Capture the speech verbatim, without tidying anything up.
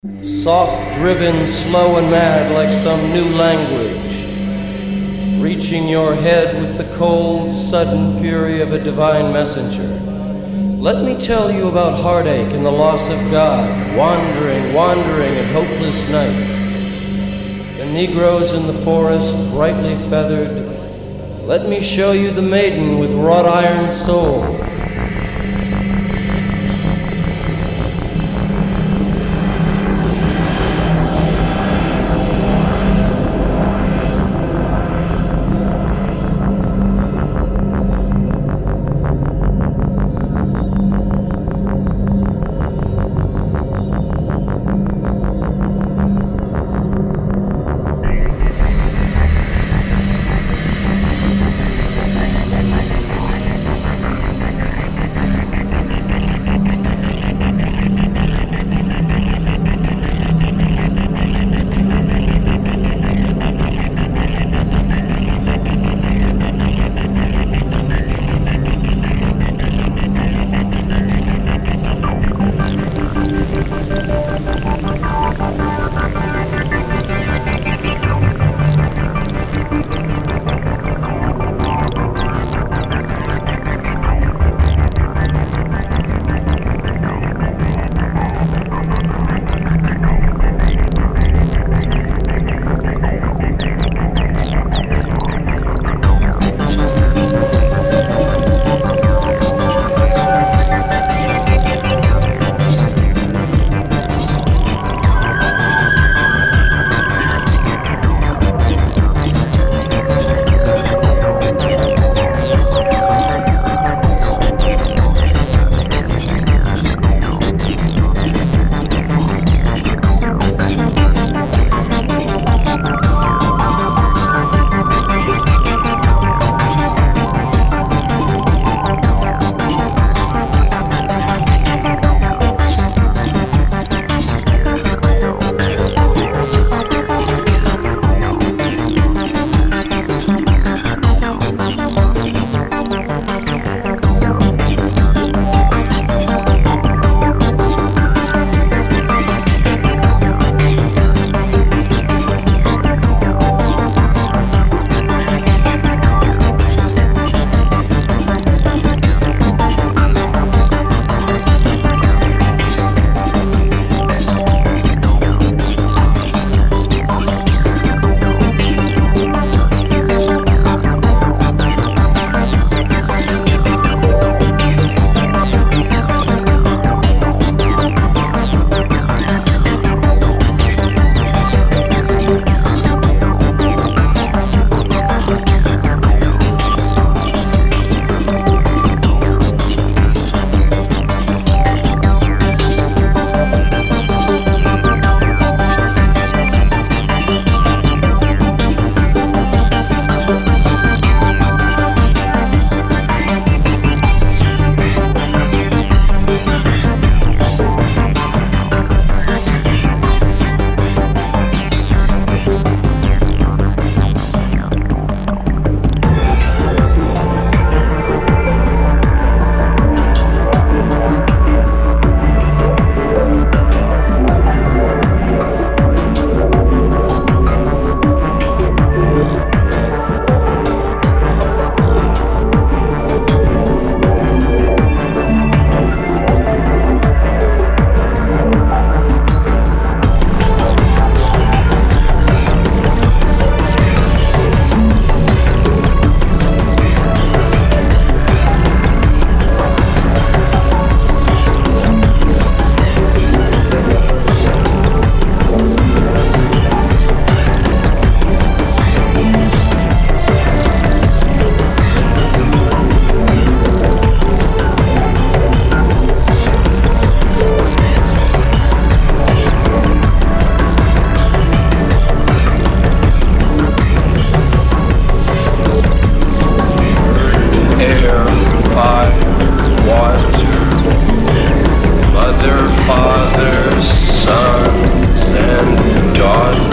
Soft driven, slow and mad like some new language, reaching your head with the cold, sudden fury of a divine messenger. Let me tell you about heartache and the loss of God, wandering, wandering in hopeless night. The Negroes in the forest, brightly feathered. Let me show you the maiden with wrought iron soul. Mother, father, sons, and daughters.